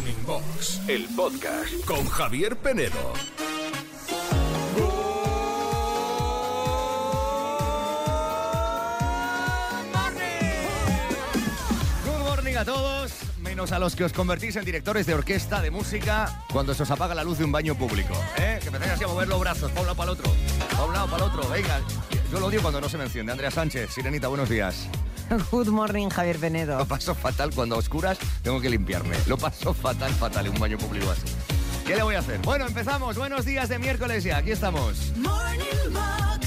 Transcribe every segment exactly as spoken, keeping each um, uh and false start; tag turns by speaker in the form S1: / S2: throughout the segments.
S1: Morning Box, el podcast con Javier Penedo.
S2: A todos, menos a los que os convertís en directores de orquesta de música cuando se os apaga la luz de un baño público, ¿eh? Que empezáis así a mover los brazos, para un lado, para el otro, para un lado, para el otro, venga. Yo lo odio cuando no se me enciende. Andrea Sánchez, Sirenita, buenos días.
S3: Good morning, Javier Penedo.
S2: Lo paso fatal cuando a oscuras tengo que limpiarme. Lo paso fatal, fatal en un baño público así. ¿Qué le voy a hacer? Bueno, empezamos. Buenos días de miércoles ya, aquí estamos.
S4: Morning Box.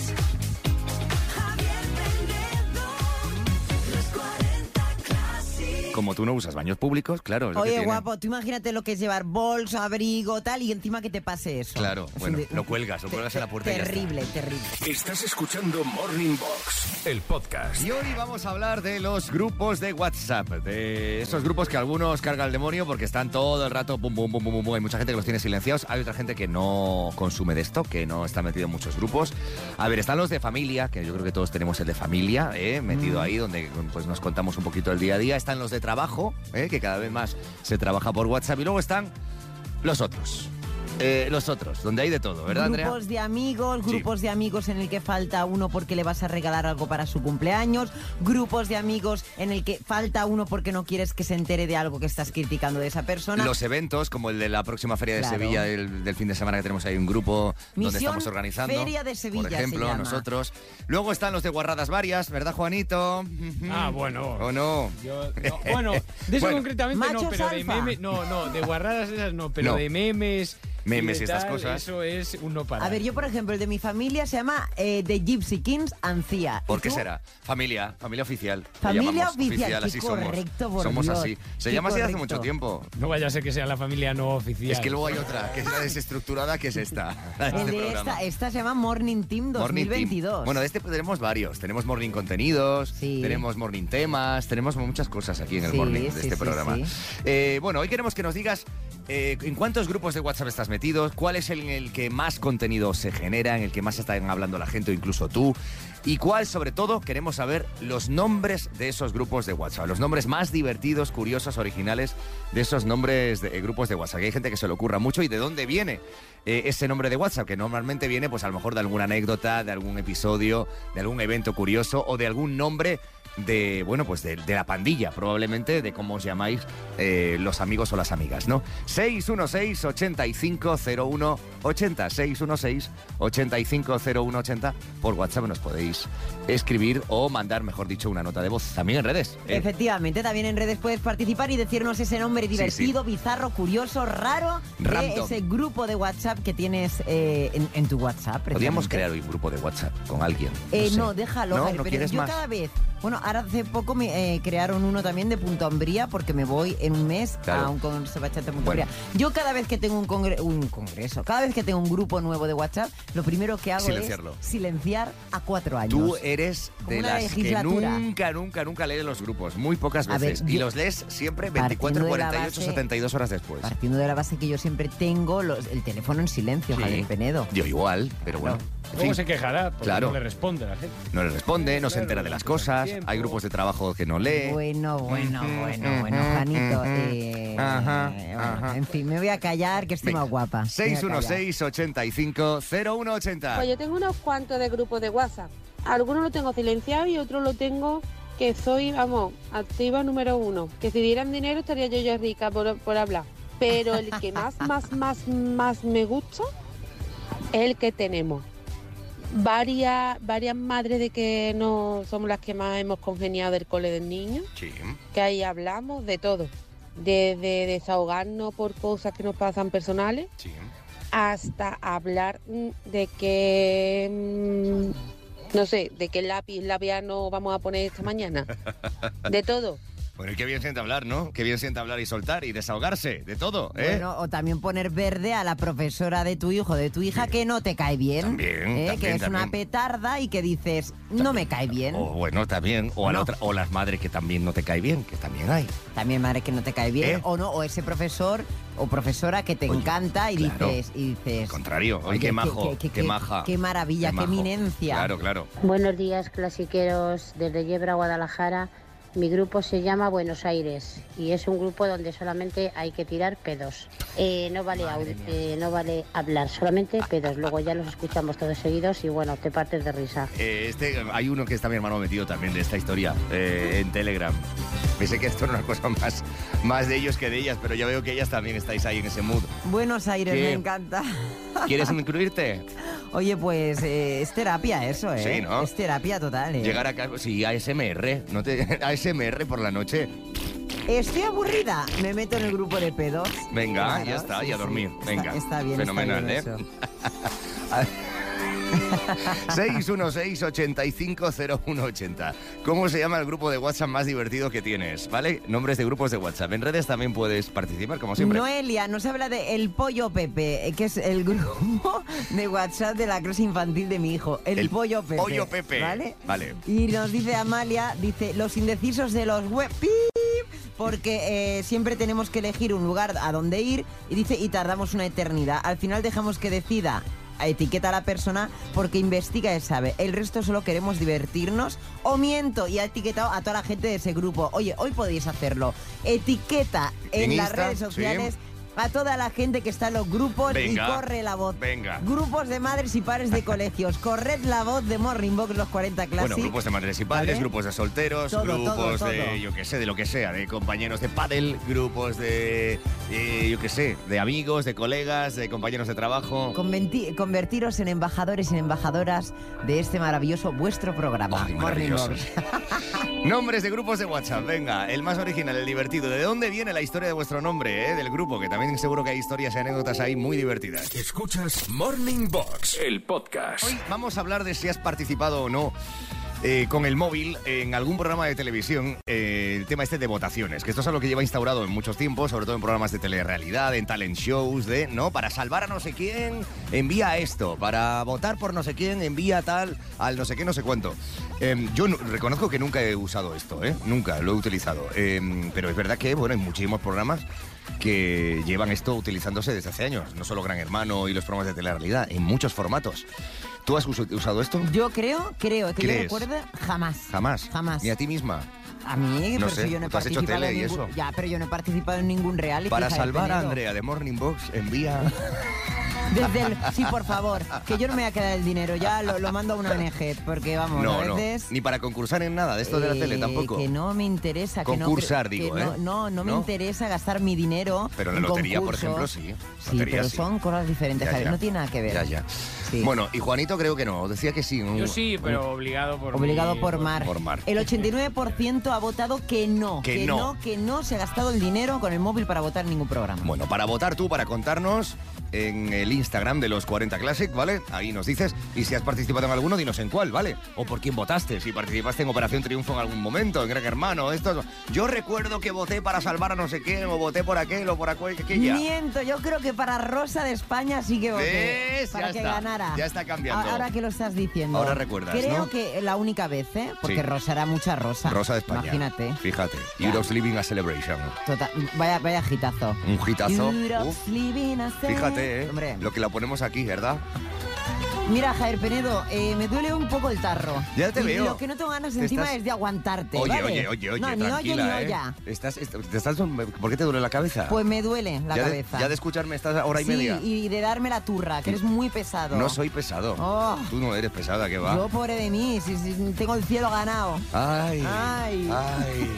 S2: Como tú no usas baños públicos, claro. Es
S3: Oye,
S2: lo que
S3: guapo, tú imagínate lo que es llevar bolso, abrigo, tal, y encima que te pase eso.
S2: Claro,
S3: es
S2: bueno,
S3: de,
S2: lo cuelgas, lo cuelgas en la puerta.
S3: Terrible,
S2: y ya está.
S3: terrible.
S1: Estás escuchando Morning Box, el podcast.
S2: Y hoy vamos a hablar de los grupos de WhatsApp, de esos grupos que algunos carga el demonio porque están todo el rato pum, pum, pum, pum, pum. Hay mucha gente que los tiene silenciados, hay otra gente que no consume de esto, que no está metido en muchos grupos. A ver, están los de familia, que yo creo que todos tenemos el de familia, ¿eh? metido mm. ahí, donde pues nos contamos un poquito el día a día. Están los de trabajo, ¿eh? que cada vez más se trabaja por WhatsApp. Y luego están los otros. Eh, los otros, donde hay de todo, ¿verdad, Andrea?
S3: Grupos de amigos, grupos
S2: sí.
S3: de amigos en el que falta uno porque le vas a regalar algo para su cumpleaños, grupos de amigos en el que falta uno porque no quieres que se entere de algo que estás criticando de esa persona.
S2: Los eventos, como el de la próxima Feria de
S3: claro.
S2: Sevilla del, del fin de semana, que tenemos ahí un grupo
S3: Misión
S2: donde estamos organizando.
S3: Feria de Sevilla,
S2: por ejemplo,
S3: se llama.
S2: nosotros. Luego están los de guarradas varias, ¿verdad, Juanito?
S5: Ah, bueno.
S2: ¿O no?
S5: Yo, no bueno, de eso
S2: bueno,
S5: concretamente no, pero de
S3: alfa.
S5: memes, no, no, de guarradas esas no, pero
S2: no.
S5: de memes...
S2: Memes y,
S5: y
S2: estas
S5: tal,
S2: cosas.
S5: Eso es un no parar.
S3: A ver, yo por ejemplo, el de mi familia se llama eh, The Gypsy Kings Ancía.
S2: ¿Por qué será? Familia, familia oficial.
S3: Familia
S2: oficial,
S3: oficial,
S2: así
S3: qué
S2: somos.
S3: correcto, por
S2: Somos
S3: Dios.
S2: así. Se
S3: Qué
S2: llama así hace
S3: correcto.
S2: mucho tiempo.
S5: No vaya a ser que sea la familia no oficial.
S2: Es que luego hay otra, que es la desestructurada, que es esta.
S3: El
S2: Este
S3: de
S2: programa.
S3: esta, esta se llama Morning Team dos mil veintidós.
S2: Morning Team. Bueno, de este tenemos varios. Tenemos Morning Contenidos,
S3: Sí.
S2: tenemos Morning Temas, tenemos muchas cosas aquí en el
S3: Sí,
S2: Morning de
S3: sí,
S2: este
S3: sí,
S2: programa.
S3: sí.
S2: Eh, bueno, hoy queremos que nos digas eh, en cuántos grupos de WhatsApp estás metido, cuál es el en el que más contenido se genera, en el que más están hablando la gente o incluso tú, y cuál, sobre todo, queremos saber los nombres de esos grupos de WhatsApp, los nombres más divertidos, curiosos, originales de esos nombres de eh, grupos de WhatsApp. Que hay gente que se le ocurra mucho y de dónde viene eh, ese nombre de WhatsApp, que normalmente viene pues a lo mejor de alguna anécdota, de algún episodio, de algún evento curioso o de algún nombre de, bueno, pues de, de la pandilla, probablemente, de cómo os llamáis eh, los amigos o las amigas, ¿no? seis uno seis, ocho cinco cero uno ocho cero, seis uno seis, ocho cinco cero uno ocho cero. Por WhatsApp nos podéis escribir o mandar, mejor dicho, una nota de voz. También en redes. ¿eh?
S3: Efectivamente, también en redes puedes participar y decirnos ese nombre divertido,
S2: sí.
S3: bizarro, curioso, raro,
S2: Random.
S3: de ese grupo de WhatsApp que tienes eh, en, en tu WhatsApp.
S2: Podríamos crear hoy un grupo de WhatsApp con alguien. No,
S3: Eh,
S2: sé.
S3: no, déjalo,
S2: ¿No?
S3: Javier,
S2: ¿No
S3: pero
S2: quieres
S3: yo
S2: más?
S3: cada vez... Bueno, ahora hace poco me eh, crearon uno también de Punto Ambría porque me voy en un mes
S2: Claro.
S3: a un congreso de bachata en Punto
S2: Bueno.
S3: Ambría. Yo cada vez que tengo un, congre un congreso, cada vez que tengo un grupo nuevo de WhatsApp, lo primero que hago
S2: Silenciarlo.
S3: es silenciar a cuatro años.
S2: Tú eres
S3: Como
S2: de
S3: una
S2: las que
S3: legislatura.
S2: nunca, nunca, nunca lees los grupos. Muy pocas
S3: A ver,
S2: veces. y
S3: yo-
S2: los lees siempre
S3: Partiendo
S2: veinticuatro,
S3: de la
S2: cuarenta y ocho,
S3: base-
S2: setenta y dos horas después.
S3: Partiendo de la base que yo siempre tengo los- el teléfono en silencio,
S2: Sí.
S3: Javier Penedo.
S2: Yo igual, pero
S3: Claro.
S2: bueno. En
S5: Luego
S2: fin,
S5: se quejará porque
S2: Claro.
S5: no le responde a la gente.
S2: no le responde, no se
S5: Claro,
S2: entera de las
S5: no
S2: cosas.
S5: tiempo.
S2: Hay grupos de trabajo que no lee.
S3: Bueno, bueno,
S2: Ujú,
S3: bueno,
S2: ujú,
S3: bueno, Janito.
S2: ujú.
S3: eh,
S2: Ajá,
S3: eh, bueno,
S2: ajá.
S3: En fin, me voy a callar que estoy
S2: Venga.
S3: más guapa. Me voy a
S2: seis uno
S3: callar.
S2: seis, ocho cinco cero uno ocho cero.
S6: Pues yo tengo unos cuantos de grupos de WhatsApp. Algunos los tengo silenciados y otros lo tengo que soy, vamos, activa número uno. Que si dieran dinero estaría yo ya rica por, por hablar. Pero el que más, más, más, más me gusta es el que tenemos. Varias, varias madres de que no somos las que más hemos congeniado del cole del niño,
S2: Sí.
S6: que ahí hablamos de todo. Desde desahogarnos por cosas que nos pasan personales
S2: Sí.
S6: hasta hablar mm, de que, mm, no sé, de qué lápiz labial vamos a poner esta mañana. De todo.
S2: Bueno, y qué bien siente hablar, ¿no? Qué bien siente hablar y soltar y desahogarse de todo, ¿eh?
S3: Bueno, o también poner verde a la profesora de tu hijo, de tu hija,
S2: Sí.
S3: que no te cae bien.
S2: También,
S3: ¿eh?
S2: también,
S3: Que es una
S2: también.
S3: petarda y que dices, no me cae bien.
S2: O bueno, también. O, a la
S3: No.
S2: otra, o las madres que también no te cae bien, que también hay.
S3: También madre que no te cae bien.
S2: ¿Eh?
S3: O no, o ese profesor o profesora que te
S2: Oye,
S3: encanta y
S2: claro.
S3: dices, y dices.
S2: Al contrario, oye,
S3: oye,
S2: qué majo, qué,
S3: qué-
S2: maja.
S3: Qué maravilla, qué,
S2: majo.
S3: eminencia.
S2: Claro, claro.
S7: Buenos días, clasiqueros, desde Yebra, Guadalajara.
S4: Mi grupo se llama Buenos Aires y es un grupo donde solamente hay que tirar pedos. Eh, no vale aud- eh, no vale hablar, solamente pedos. Luego ya los escuchamos todos seguidos y bueno, te partes de risa.
S2: Eh, este, hay uno que está mi hermano metido también de esta historia, eh, en Telegram. Pensé que esto era una cosa más, más de ellos que de ellas, pero ya veo que ellas también estáis ahí en ese mood.
S3: Buenos Aires,
S2: ¿Qué?
S3: me encanta.
S2: ¿Quieres incluirte?
S3: Oye, pues eh, es terapia eso, ¿eh?
S2: Sí, ¿no?
S3: Es terapia total, ¿eh?
S2: Llegar a casa, sí, A S M R, ¿no te, A S M R por la noche.
S3: Estoy aburrida, me meto en el grupo de pedos.
S2: Venga,
S3: Claro,
S2: ya está,
S3: sí,
S2: y a
S3: sí.
S2: dormir.
S3: Está-
S2: Venga,
S3: está bien,
S2: fenomenal,
S3: está
S2: ¿eh?
S3: bien
S2: seis uno seis, ocho cinco, cero uno ocho cero. ¿Cómo se llama el grupo de WhatsApp más divertido que tienes? ¿Vale? Nombres de grupos de WhatsApp. En redes también puedes participar, como siempre.
S3: Noelia nos habla de El Pollo Pepe, que es el grupo de WhatsApp de la clase infantil de mi hijo. El,
S2: El
S3: Pollo Pepe.
S2: Pollo Pepe.
S3: ¿Vale?
S2: Vale.
S3: Y nos dice Amalia, dice, los indecisos de los web... ¡Pip! Porque eh, siempre tenemos que elegir un lugar a donde ir y dice, y tardamos una eternidad. Al final dejamos que decida, etiqueta a la persona porque investiga y sabe. El resto solo queremos divertirnos. O miento, y ha etiquetado a toda la gente de ese grupo. Oye, hoy podéis hacerlo. Etiqueta en,
S2: En
S3: las
S2: Insta,
S3: redes sociales
S2: sí.
S3: a toda la gente que está en los grupos
S2: Venga,
S3: y corre la voz.
S2: venga.
S3: Grupos de madres y padres de colegios. Corred la voz de Morning Box los cuarenta Classic.
S2: Bueno, grupos de madres y padres,
S3: ¿Vale?
S2: grupos de solteros,
S3: Todo,
S2: grupos
S3: todo,
S2: de,
S3: todo.
S2: yo qué sé, de lo que sea, de compañeros de pádel, grupos de, eh, yo qué sé, de amigos, de colegas, de compañeros de trabajo.
S3: Conventi- convertiros en embajadores y embajadoras de este maravilloso vuestro programa.
S2: Ay,
S3: Morning
S2: maravilloso.
S3: Box.
S2: Nombres de grupos de WhatsApp, venga, el más original, el divertido. ¿De dónde viene la historia de vuestro nombre, eh, del grupo? Que también seguro que hay historias y anécdotas ahí muy divertidas.
S1: Escuchas Morning Box, el podcast.
S2: Hoy vamos a hablar de si has participado o no eh, con el móvil en algún programa de televisión, eh, el tema este de votaciones, que esto es algo que lleva instaurado en muchos tiempos, sobre todo en programas de telerrealidad, en talent shows, de, ¿no? Para salvar a no sé quién, envía esto, para votar por no sé quién, envía tal, al no sé qué, no sé cuánto. Eh, yo no- reconozco que nunca he usado esto, ¿eh? Nunca lo he utilizado, eh, pero es verdad que, bueno, hay muchísimos programas que llevan esto utilizándose desde hace años, no solo Gran Hermano y los programas de telerrealidad, en muchos formatos. ¿Tú has us- usado esto?
S3: Yo creo, creo, que yo
S2: ¿Crees?
S3: recuerde, jamás.
S2: Jamás.
S3: Jamás.
S2: Ni a ti misma.
S3: A mí,
S2: No
S3: pero
S2: sé,
S3: si yo no he
S2: tú has hecho
S3: participado
S2: tele
S3: en
S2: y
S3: ningún...
S2: eso.
S3: Ya, pero yo no he participado en ningún reality.
S2: Para
S3: hija de
S2: salvar a
S3: Penedo.
S2: Andrea de Morning Box, envía...
S3: Desde el... Sí, por favor, que yo no me voy a quedar el dinero, ya lo, lo mando a una O N G, porque vamos,
S2: No,
S3: a
S2: no,
S3: veces...
S2: ni para concursar en nada de esto de la
S3: eh,
S2: tele tampoco.
S3: Que no me interesa. Que
S2: Concursar,
S3: no, cre-
S2: digo,
S3: que no,
S2: ¿eh?
S3: no, no me
S2: ¿No?
S3: interesa gastar mi dinero.
S2: Pero en la lotería, por
S3: concursos.
S2: ejemplo, sí.
S3: Sí,
S2: Lotería,
S3: pero
S2: sí.
S3: son cosas diferentes,
S2: Ya,
S3: Javier,
S2: ya.
S3: no tiene nada que ver.
S2: Ya, ya.
S3: Sí.
S2: Bueno, y Juanito creo que no, decía que sí. un-
S5: Yo sí,
S2: un-
S5: pero obligado por
S3: Obligado
S5: mi-
S3: por Mar.
S2: por Mar.
S3: El ochenta y nueve por ciento ha votado que no.
S2: Que no.
S3: que no se ha gastado el dinero con el móvil para votar en ningún programa.
S2: Bueno, para votar tú, para contarnos en el Instagram de los cuarenta Classic, ¿vale? Ahí nos dices, y si has participado en alguno, dinos en cuál, ¿vale? O por quién votaste, si participaste en Operación Triunfo en algún momento, en Gran Hermano, esto. Yo recuerdo que voté para salvar a no sé quién, o voté por aquel, o por aquel, aquella.
S3: Miento, yo creo que para Rosa de España sí que voté.
S2: ¿Ves?
S3: Para
S2: Ya
S3: que
S2: está,
S3: ganara.
S2: ya está cambiando.
S3: Ahora que lo estás diciendo.
S2: Ahora recuerdas,
S3: Creo
S2: ¿no?
S3: que la única vez, ¿eh? Porque
S2: Sí.
S3: Rosa era mucha Rosa.
S2: Rosa de España.
S3: Imagínate.
S2: Fíjate.
S3: Ya.
S2: Europe's Living a Celebration.
S3: Total, vaya, vaya hitazo.
S2: Un hitazo.
S3: Europe's
S2: Uf,
S3: living a cel-
S2: fíjate, ¿eh?
S3: Hombre,
S2: Lo que la ponemos aquí, ¿verdad?
S3: mira, Javier Penedo, eh, me duele un poco el tarro.
S2: Ya te
S3: Y
S2: veo.
S3: Lo que no tengo ganas
S2: Te
S3: encima
S2: estás-
S3: es de aguantarte,
S2: Oye,
S3: ¿vale?
S2: oye, oye, oye,
S3: No, ni
S2: tranquila,
S3: oye ni
S2: ¿eh?
S3: olla.
S2: Estás, est- te estás, ¿por qué te duele la cabeza?
S3: Pues me duele la
S2: ya
S3: cabeza.
S2: De, ya de escucharme esta hora y
S3: sí,
S2: media.
S3: y de darme la turra, que eres muy pesado.
S2: No soy pesado.
S3: Oh.
S2: Tú no eres pesada, ¿qué va?
S3: Yo, pobre de mí, si, si tengo el cielo ganado.
S2: Ay,
S3: Ay.
S2: ay,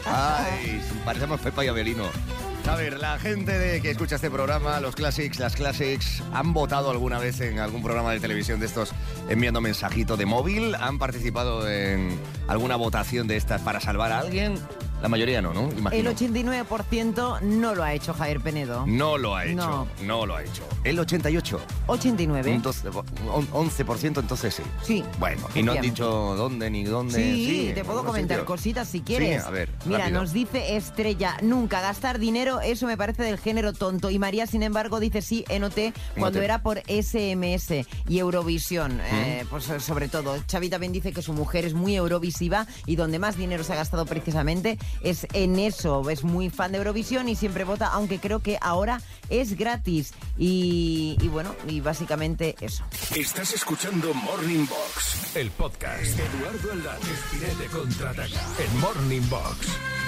S2: ay, parecemos Pepa y Abelino. A ver, la gente de que escucha este programa, los Classics, las Classics, ¿han votado alguna vez en algún programa de televisión de estos enviando mensajito de móvil? ¿Han participado en alguna votación de estas para salvar a alguien? La mayoría no, ¿no? Imagino.
S3: El ochenta y nueve por ciento no lo ha hecho Javier Penedo.
S2: No lo ha hecho,
S3: No.
S2: no, lo ha hecho. El ochenta y ocho.
S3: ochenta y nueve.
S2: Un doce, un once por ciento entonces sí.
S3: Sí.
S2: Bueno, y no han
S3: efectivamente.
S2: dicho dónde ni dónde.
S3: Sí, te
S2: en
S3: puedo
S2: algún
S3: comentar
S2: sitio.
S3: cositas si quieres.
S2: Sí, a ver,
S3: Mira,
S2: rápido.
S3: nos dice Estrella, nunca gastar dinero, eso me parece del género tonto. Y María, sin embargo, dice sí, en O T, cuando
S2: O T.
S3: era por S M S y Eurovisión. Eh, pues sobre todo. Xavi también dice que su mujer es muy eurovisiva y donde más dinero se ha gastado precisamente es en eso, es muy fan de Eurovisión y siempre vota, aunque creo que ahora es gratis. Y, y bueno, y básicamente eso.
S1: Estás escuchando Morning Box, el podcast. Eduardo Aldán, Espinete contraataca en Morning Box.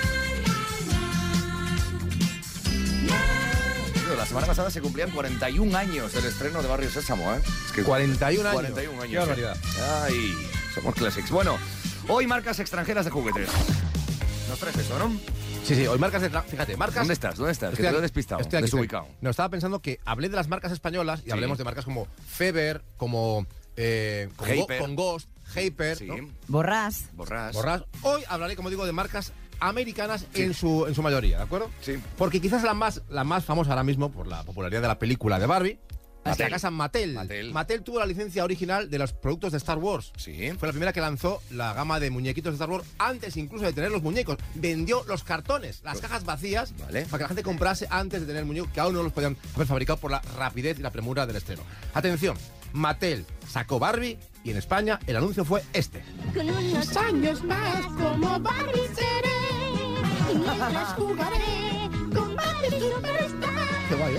S2: La semana pasada se cumplían cuarenta y un años del estreno de Barrio Sésamo, ¿eh? Es que
S7: cuarenta y un años.
S2: cuarenta y un años.
S7: Qué barbaridad.
S2: Ay, somos clásicos. Bueno, hoy marcas extranjeras de juguetes. Nos traes eso, ¿no?
S7: Sí, sí, hoy marcas de... tra- Fíjate, marcas...
S2: ¿Dónde estás? ¿Dónde estás?
S7: Estoy
S2: Que te
S7: aquí,
S2: he despistado,
S7: estoy aquí,
S2: desubicado.
S7: estoy aquí. No, estaba pensando que hablé de las marcas españolas y
S2: Sí.
S7: hablemos de marcas como Feber, como... Eh, con, Go-
S2: Hyper.
S7: con Ghost, Hyper,
S2: Sí.
S7: ¿no?
S3: Borrás.
S2: Borrás.
S7: Borras. Hoy hablaré, como digo, de marcas americanas
S2: Sí.
S7: en su en su mayoría, ¿de acuerdo?
S2: Sí.
S7: Porque quizás la más, la más famosa ahora mismo, por la popularidad de la película de Barbie, es la casa Mattel.
S2: Mattel.
S7: Mattel tuvo la licencia original de los productos de Star Wars.
S2: Sí.
S7: Fue la primera que lanzó la gama de muñequitos de Star Wars antes incluso de tener los muñecos. Vendió los cartones, las cajas vacías,
S2: Vale.
S7: para que la gente comprase antes de tener el muñeco, que aún no los podían haber fabricado por la rapidez y la premura del estreno. Atención, Mattel sacó Barbie y en España el anuncio fue este.
S8: Con unos años más como Barbie seré y mientras jugaré con Barbie Superstar.
S7: Qué guay, ¿eh?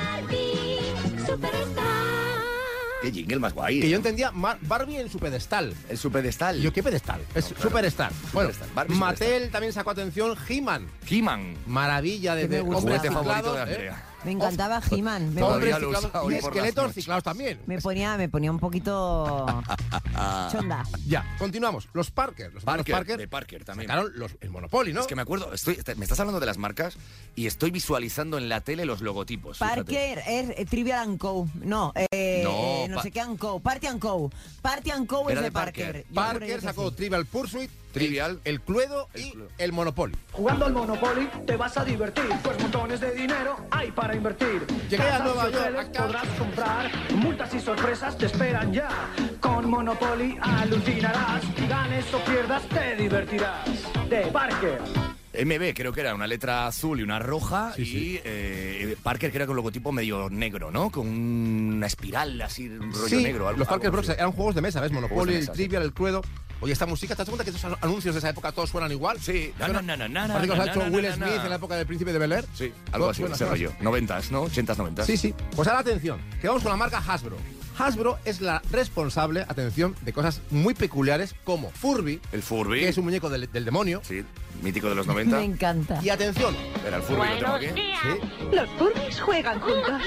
S8: Barbie Superstar.
S2: Qué jingle más guay.
S7: Que yo entendía Mar- Barbie en su pedestal.
S2: El su pedestal.
S7: Y yo, ¿qué pedestal? Es
S2: No, claro.
S7: Superstar. Bueno,
S2: Superstar, Barbie
S7: Mattel
S2: Superstar.
S7: también sacó atención He-Man.
S2: He-Man.
S7: Maravilla de,
S3: Que me
S7: de
S3: gusta.
S7: hombres
S2: Juguete favorito
S7: ciclados,
S2: de
S7: ¿eh?
S2: Andrea.
S3: Me encantaba He-Man. Me,
S2: Todavía
S7: Hombres
S2: lo usa
S7: ciclados
S2: hoy
S7: y
S2: por las
S7: esqueletos
S2: noches.
S7: ciclados también.
S3: me ponía, me ponía un poquito chonda.
S7: Ya, continuamos. Los Parker. Los hermanos
S2: Parker,
S7: Parker
S2: de Parker también.
S7: sacaron los, el Monopoly, ¿no?
S2: Es que me acuerdo, estoy, te- me estás hablando de las marcas y estoy visualizando en la tele los logotipos. fíjate.
S3: Parker es eh, Trivial and Co. No, eh,
S2: No,
S3: no
S2: pa-
S3: sé qué and Co. Party and Co. Party and Co es
S2: Era
S3: de
S2: de
S3: Parker.
S2: Parker.
S3: Yo
S7: Parker
S3: juraría que
S7: sacó
S3: sí.
S7: Trivial Pursuit,
S2: Trivial.
S7: el, el Cluedo
S2: El
S7: y
S2: Cluedo.
S7: el Monopoly.
S9: Jugando al Monopoly te vas a divertir, pues montones de dinero hay para invertir.
S7: Llegué a
S9: Casas
S7: Nueva
S9: y
S7: York,
S9: hoteles
S7: acá.
S9: podrás comprar, multas y sorpresas te esperan ya. Con Monopoly alucinarás, ganes o pierdas te divertirás. De Parker.
S2: M B creo que era una letra azul y una roja
S7: Sí,
S2: y
S7: sí.
S2: eh, Parker que era con logotipo medio negro, ¿no? Con una espiral así, un rollo
S7: Sí,
S2: negro. Algo,
S7: los Parker
S2: algo
S7: Bros
S2: así.
S7: eran juegos de mesa, ¿ves?
S2: Juegos
S7: Monopoly,
S2: de
S7: el
S2: mesa, sí.
S7: Trivial, el Cluedo. Oye, esta música, ¿te das cuenta que estos anuncios de esa época todos suenan igual?
S2: Sí. Na,
S7: Suena-
S2: na, na, na, na,
S7: Parece que los ha
S2: na,
S7: hecho
S2: na,
S7: Will
S2: na, na.
S7: Smith en la época del Príncipe de Bel-Air.
S2: Sí, algo así,
S7: Suena,
S2: ese
S7: suena
S2: rollo. Noventas, ¿no? Ochentas, noventas.
S7: Sí, sí. Pues ahora atención, que vamos con la marca Hasbro. Hasbro es la responsable, atención, de cosas muy peculiares como Furby,
S2: El Furby.
S7: que es un muñeco del, del demonio.
S2: Sí, mítico de los noventa.
S3: Me encanta.
S7: Y atención,
S2: Era el Furby, lo tengo aquí.
S7: sí,
S8: Los Furbies juegan juntos.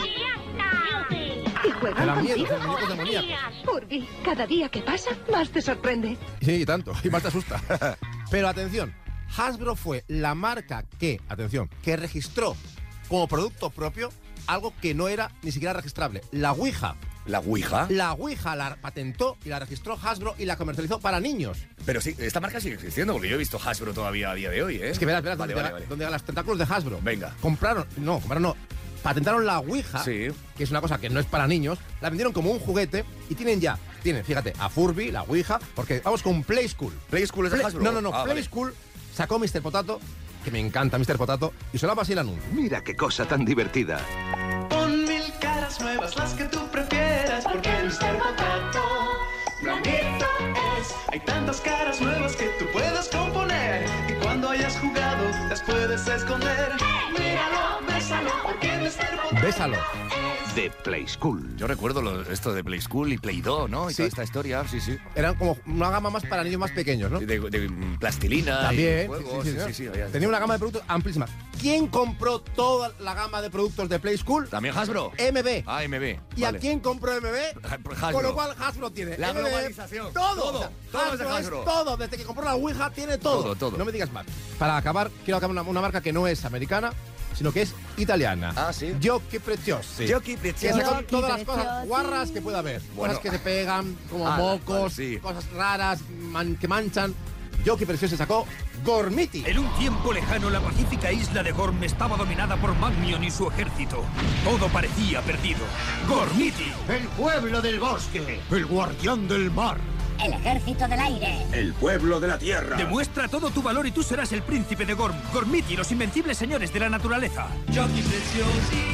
S8: Y
S7: te
S8: juegan
S7: dan miedo,
S8: contigo.
S7: son muñecos demoníacos.
S8: Furby, cada día que pasa, más te sorprende.
S7: Sí, y tanto, y más te asusta. Pero atención, Hasbro fue la marca que, atención, que registró como producto propio algo que no era ni siquiera registrable, la Ouija.
S2: La Ouija.
S7: La Ouija la patentó y la registró Hasbro y la comercializó para niños.
S2: Pero sí, esta marca sigue existiendo porque yo he visto Hasbro todavía a día de hoy, ¿eh?
S7: Es que verás, verás,
S2: Vale,
S7: donde,
S2: vale,
S7: llega-
S2: vale.
S7: donde llegan los tentáculos de Hasbro.
S2: Venga.
S7: Compraron, no, compraron no, patentaron la Ouija,
S2: Sí.
S7: que es una cosa que no es para niños, la vendieron como un juguete y tienen ya, tienen, fíjate, a Furby, la Ouija, porque vamos con Play School.
S2: Play School es de
S7: Play-
S2: Hasbro.
S7: No, no, no,
S2: Ah,
S7: Play
S2: vale.
S7: School sacó mister Potato, que me encanta mister Potato, y sonaba así el anuncio.
S1: Mira qué cosa tan divertida.
S10: Pon mil caras nuevas, las que tú prefieras, porque el mister Potato blandito es. Hay tantas caras nuevas que tú puedes componer, y cuando hayas jugado las puedes esconder. Míralo, bésalo, porque el mister Potato
S7: Bésalo.
S1: De Play School.
S2: Yo recuerdo lo- esto de Play School y Play Doh, ¿no? Y
S7: Sí.
S2: toda esta historia, sí, sí.
S7: Eran como una gama más para niños más pequeños, ¿no?
S2: De, de, mm, plastilina
S7: También,
S2: y juegos,
S7: sí,
S2: sí,
S7: sí,
S2: sí,
S7: sí.
S2: sí, había-
S7: Tenía una gama de productos amplísima. ¿Quién compró toda la gama de productos de Play School?
S2: ¿También Hasbro?
S7: M B.
S2: Ah, M B.
S7: ¿Y
S2: vale.
S7: a quién compró M B?
S2: Hasbro.
S7: Con lo cual Hasbro tiene
S2: La
S7: M B,
S2: globalización.
S7: Todo.
S2: Todo,
S7: O sea,
S2: todo es de
S7: Hasbro
S2: Hasbro.
S7: todo. Desde que compró la Ouija tiene todo.
S2: Todo, todo.
S7: No me digas más. Para acabar, quiero acabar una, una marca que no es americana, sino que es italiana.
S2: Ah, ¿sí?
S7: Giochi Preziosi.
S2: Giochi
S7: Que
S2: Preziosi.
S7: saca
S3: Giochi
S7: todas las cosas
S3: Preziosi.
S7: guarras que pueda haber.
S2: Bueno.
S7: Cosas que se pegan, como
S2: Ah,
S7: mocos,
S2: vale, sí.
S7: cosas raras, man- que manchan. Giochi Preziosi sacó Gormiti.
S11: En un tiempo lejano, la pacífica isla de Gorm estaba dominada por Magnion y su ejército. Todo parecía perdido. ¡Gormiti!
S12: El pueblo del bosque. El guardián del mar.
S8: El ejército del aire.
S1: El pueblo de la tierra.
S11: Demuestra todo tu valor y tú serás el príncipe de Gorm. Gormiti, los invencibles señores de la naturaleza.
S10: Giochi preziosi,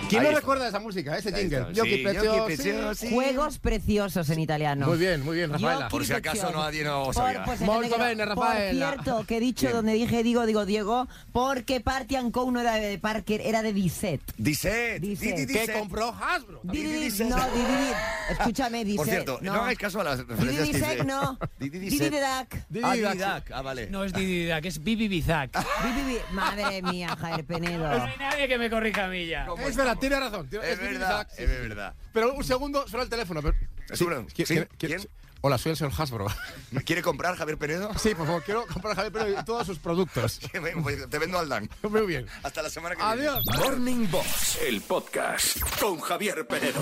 S7: ¿Quién
S2: Ahí
S7: no
S2: está.
S7: recuerda esa música, ese
S2: Ahí
S7: jingle?
S2: está.
S7: Yoki
S2: Sí,
S7: Preciosi.
S2: Yoki Preciosi.
S3: Juegos preciosos en italiano.
S7: Muy bien, muy bien, Rafaela.
S3: Yoki
S2: Por si acaso
S3: precioso.
S2: nadie no
S3: Por-
S2: sabía.
S3: pues,
S7: Molto
S3: gente que no-
S7: bene, Rafaela.
S3: Por cierto, que he dicho
S2: Bien.
S3: donde dije digo, digo Diego, porque Party and Co no era de Parker, era de Disset.
S2: Dice,
S3: Dice.
S2: di- di-
S7: ¿Qué
S2: dice.
S7: compró Hasbro?
S3: Di- di- di-
S2: Disset.
S3: No, di- di- di- escúchame, Disset.
S2: Por cierto, no. hagáis caso a las referencias que
S3: Disset,
S2: dice.
S3: no.
S2: Didi
S3: Didi
S2: Disset.
S3: Dac.
S2: Ah, Didi Dac. Ah, vale.
S5: No es Didi que es Bibi Bizac.
S3: Di- di- di- Madre mía, Javier Penedo.
S5: No hay nadie que me corrija a mí ya.
S2: ¿Cómo
S7: Es verdad,
S2: estamos?
S7: tiene razón. tiene-
S2: Es
S7: Didi
S2: verdad,
S7: Dac, sí,
S2: es
S7: sí, sí.
S2: verdad.
S7: Pero un segundo, suena el teléfono. Pero...
S2: Es una-
S7: ¿Qui-
S2: ¿sí?
S7: quién-
S2: ¿Quién?
S7: quién- Hola, soy el señor Hasbro.
S2: ¿Me quiere comprar Javier Penedo?
S7: Sí, por favor, quiero comprar a Javier Penedo y todos sus productos.
S2: Te vendo al Dan.
S7: Muy bien.
S2: Hasta la semana que
S7: Adiós.
S2: viene.
S1: Morning Box, el podcast con Javier Penedo.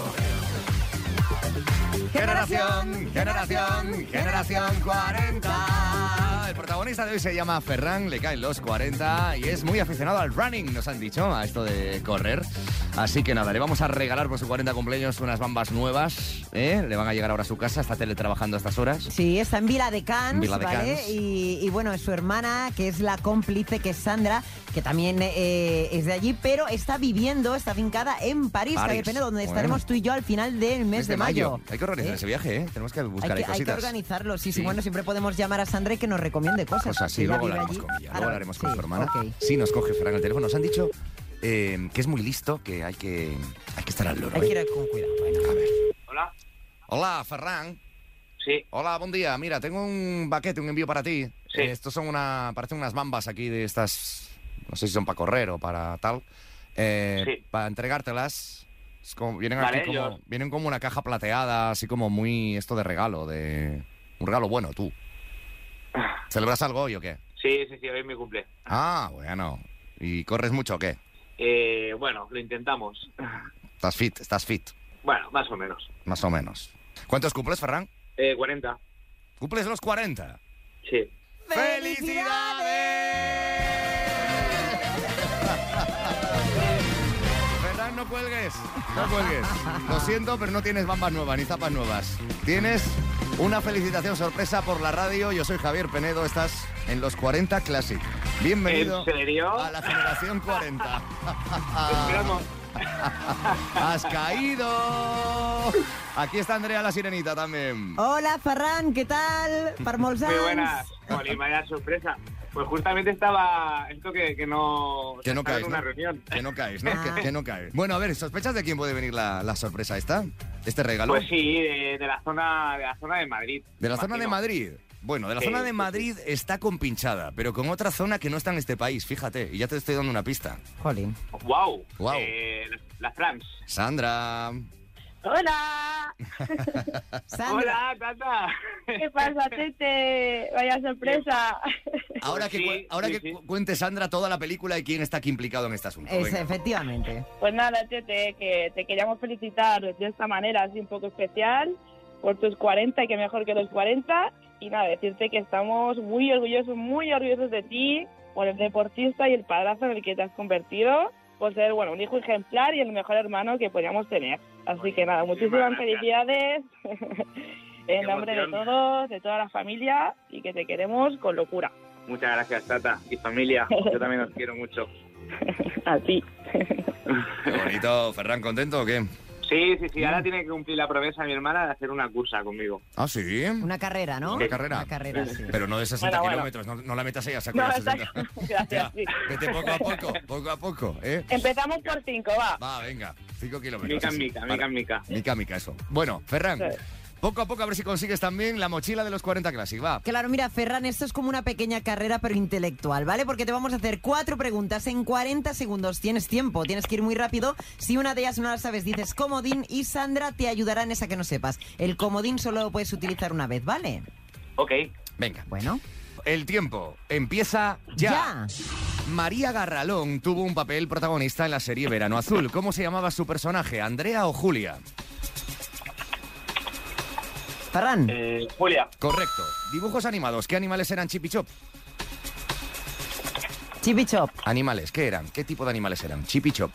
S2: Generación, generación, generación cuarenta. El protagonista de hoy se llama Ferran, le caen los cuarenta y es muy aficionado al running, nos han dicho, a esto de correr. Así que nada, le vamos a regalar por su cuarenta cumpleaños unas bambas nuevas, ¿eh? Le van a llegar ahora a su casa, está teletrabajando a estas horas.
S3: Sí, está en Vila de Cans,
S2: Vila de
S3: ¿vale?
S2: Cans.
S3: Y, y bueno, es su hermana, que es la cómplice, que es Sandra, que también eh, es de allí, pero está viviendo, está fincada en París,
S2: París.
S3: Javier Penedo, donde
S2: Bueno.
S3: estaremos tú y yo al final del mes, de mayo.
S2: Hay que organizar
S3: ¿Eh?
S2: ese viaje, ¿eh? Tenemos que buscar
S3: Hay
S2: ahí
S3: que, hay que
S2: cositas.
S3: organizarlo, sí, sí,
S2: Sí.
S3: bueno, siempre podemos llamar a Sandra y que nos recomiende cosas.
S2: Cosas así,
S3: que ella
S2: luego
S3: vive
S2: hablaremos
S3: allí.
S2: con ella,
S3: Ahora,
S2: luego hablaremos con
S3: sí,
S2: su hermana.
S3: ok.
S2: Sí, nos coge Ferran el teléfono. Nos han dicho eh, que es muy listo, que hay que, hay que estar al loro.
S3: Hay que
S2: ¿eh?
S3: ir con cuidado. Bueno.
S2: A ver.
S13: Hola.
S2: Hola, Ferran.
S13: Sí.
S2: Hola, buen día. Mira, tengo un paquete, un envío para ti.
S13: Sí.
S2: Eh, estos son una, parecen unas bambas aquí de estas, no sé si son para correr o para tal. Eh,
S13: Sí.
S2: Para entregártelas. Es como- vienen
S13: Vale,
S2: aquí como,
S13: yo-
S2: vienen como una caja plateada, así como muy esto de regalo, de un regalo bueno, tú. ¿Celebras algo hoy o qué?
S13: Sí, sí, sí, hoy es mi cumple.
S2: Ah, bueno. ¿Y corres mucho o qué?
S13: Eh, bueno, lo intentamos.
S2: ¿Estás fit? ¿Estás fit?
S13: Bueno, más o menos.
S2: Más o menos. ¿Cuántos cumples, Ferran?
S13: Eh, cuarenta.
S2: ¿Cumples los cuarenta?
S13: Sí.
S2: Ferran, no cuelgues, no cuelgues. Lo siento, pero no tienes bambas nuevas ni zapas nuevas. Tienes una felicitación sorpresa por la radio. Yo soy Javier Penedo, estás en los cuarenta Classic. Bienvenido
S13: ¿En serio?
S2: a la generación cuarenta.
S13: Esperamos.
S2: ¡Has caído! Aquí está Andrea la Sirenita también.
S3: Hola, Ferran, ¿qué tal? Parmolsans.
S13: Muy buenas. Jolín, vaya sorpresa. Pues justamente estaba esto que, que no...
S2: Que no
S13: estaba en
S2: caes,
S13: una
S2: ¿no?
S13: reunión.
S2: Que no caes, ¿no?
S3: Ah.
S2: Que, que no caes. Bueno, a ver, ¿sospechas de quién puede venir la, la sorpresa esta? ¿Este regalo?
S13: Pues sí, de, de la zona de la zona de Madrid.
S2: ¿De la zona de
S13: imagino.
S2: Madrid? Bueno, de la
S13: Sí,
S2: zona de
S13: sí,
S2: Madrid está compinchada, pero con otra zona que no está en este país, fíjate, y ya te estoy dando una pista.
S3: Jolín.
S13: Wow.
S2: Guau.
S13: Eh, la, la France.
S2: Sandra.
S14: Hola.
S3: Sandra.
S13: Hola, Tata.
S14: ¿Qué pasa, Tete? Vaya sorpresa.
S2: Ahora,
S13: Pues
S2: que,
S13: sí,
S2: cu- ahora
S13: sí,
S2: que
S13: sí.
S2: cu- cuente Sandra toda la película y quién está aquí implicado en este asunto.
S3: Es,
S2: Venga.
S3: efectivamente.
S14: Pues nada, Tete, que te queríamos felicitar de esta manera así un poco especial por tus cuarenta, y que mejor que los cuarenta. Y nada, decirte que estamos muy orgullosos, muy orgullosos de ti por el deportista y el padrazo en el que te has convertido, por ser, bueno, un hijo ejemplar y el mejor hermano que podíamos tener. Así que nada, muchísimas
S13: gracias.
S14: felicidades en
S13: Qué
S14: nombre de
S13: emoción.
S14: todos, de toda la familia, y que te queremos con locura.
S13: Muchas gracias, Tata. Y familia. Yo también os quiero mucho.
S14: A ti.
S2: Qué bonito. Ferran, ¿contento o qué?
S13: Sí, sí, sí. Ahora tiene que cumplir la promesa mi hermana de hacer una cursa conmigo.
S2: Ah, sí.
S3: Una carrera, ¿no?
S2: Una carrera.
S3: Una carrera, sí.
S2: Pero no de sesenta
S14: Bueno, bueno.
S2: kilómetros, no, no la metas ahí a saco
S14: No,
S2: de
S14: está-
S2: sesenta.
S14: Gracias,
S2: Ya,
S14: sí.
S2: vete poco a poco, poco a poco, ¿eh?
S14: Empezamos por cinco, va.
S2: Va, venga, cinco kilómetros.
S13: Mica en
S2: así.
S13: mica,
S2: Vale.
S13: mica en mica.
S2: Mica, mica, eso. Bueno, Ferran,
S14: Sí.
S2: poco a poco a ver si consigues también la mochila de los cuarenta Classic, va.
S3: Claro, mira, Ferran, esto es como una pequeña carrera, pero intelectual, ¿vale? Porque te vamos a hacer cuatro preguntas en cuarenta segundos. Tienes tiempo, tienes que ir muy rápido. Si una de ellas no la sabes, dices comodín y Sandra te ayudará en esa que no sepas. El comodín solo lo puedes utilizar una vez, ¿vale?
S13: Ok.
S2: Venga.
S3: Bueno.
S2: El tiempo empieza ya.
S3: Ya.
S2: María Garralón tuvo un papel protagonista en la serie Verano Azul. ¿Cómo se llamaba su personaje, Andrea o Julia?
S3: Ferran.
S13: Eh, Julia.
S2: Correcto. Dibujos animados. ¿Qué animales eran Chip y Chop?
S3: Chip y Chop.
S2: Animales, ¿qué eran? ¿Qué tipo de animales eran? Chip y Chop.